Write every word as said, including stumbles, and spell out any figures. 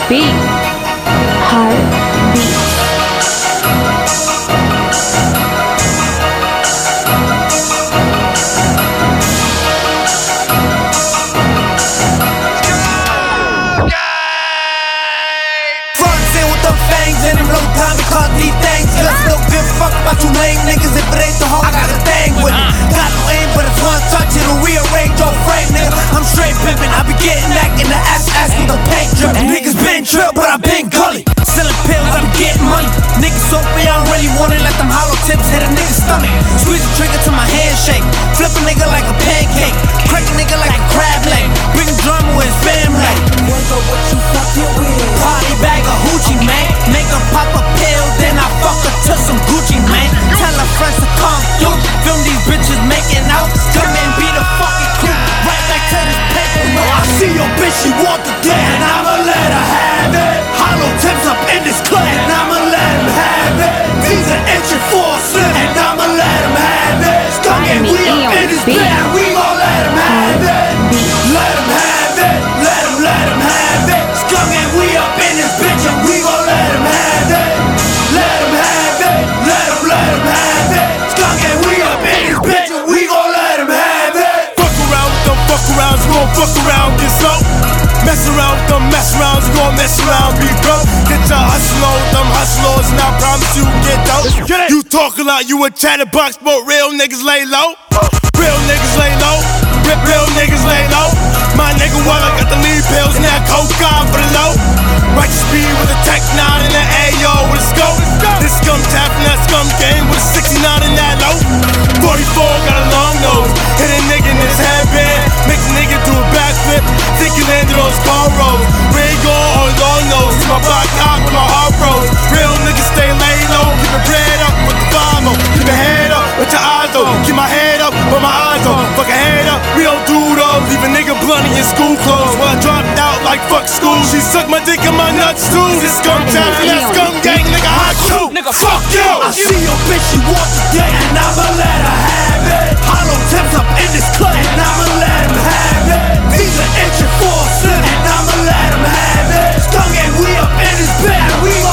beat. Heartbeat. And them low time and call these things. Just no give a fuck about you lame niggas. If it ain't the hoe, I got a thing with it. Got no aim, but it's one touch, it'll rearrange your frame, nigga. I'm straight pimpin', I be getting back in the S S with the paint drippin'. Niggas been trill, but I been gully. Selling pills, I be getting money. Niggas so free, I don't really want it. Let them hollow tips hit a nigga's stomach. Squeeze the trigger to my handshake. Flip a nigga like a pancake. Crack a nigga like a crab leg. Bring drama with his family. What's up, what you fucking with? Party bag of hoochie, man. Make her pop a pill, then I fuck her to some Gucci, man. Tell her friends to come through. Film these bitches making out. Come and be the fucking crew. Right back to this paper. I see your bitch, she want the dick, and I'ma let her have it. Hollow tips up in this club, and I'ma let him have it. These are itching for a slip, and I'ma let him have it. Skunk and we up in this bed, and we gon' let him have it. Let him have it, let him, let him have it. Skunk and we up in this bitch, and we gon' let him have it. Let him have it, let him, let him have it. Skunk and we up in this bitch, and we gon' let him have it. Fuck around with them fuck arounds, you gon' fuck around, get so. Mess around with them mess arounds, you gon' mess around, be broke. Get your hustle on with them hustlers, and I promise you get dope. You talk a lot, you a chatterbox, but real niggas lay low. Real niggas lay low, real, real niggas lay low. My nigga Walla got the lead pills and that cocaine for the low. Righteous speed with a Tech nine and an A O with a scope. This scum tap from that scum game with a sixty-nine in that low. forty-four got a long nose, hit a nigga in his headband, make a nigga do a backflip, think he landed on his car road. Ray go on long nose, my block hot with my heart froze. Real niggas stay lay low, keep your bread up with the five oh. Keep your head up with your eyes though, keep my head up with my eyes on. Fuck a head up, we don't do those. Leave a nigga blunt in school clothes while I dropped out like fuck school. She sucked my dick in my nuts too. This scum tap and that scum gang, nigga hot shoot. Nigga fuck you. I see your bitch, she want the dick, and I'ma let her have it. Hollow tips up in this club, and I'ma let him have it. These are itching for a slip, and I'ma let him have it. Skunk and we up in this bed, and we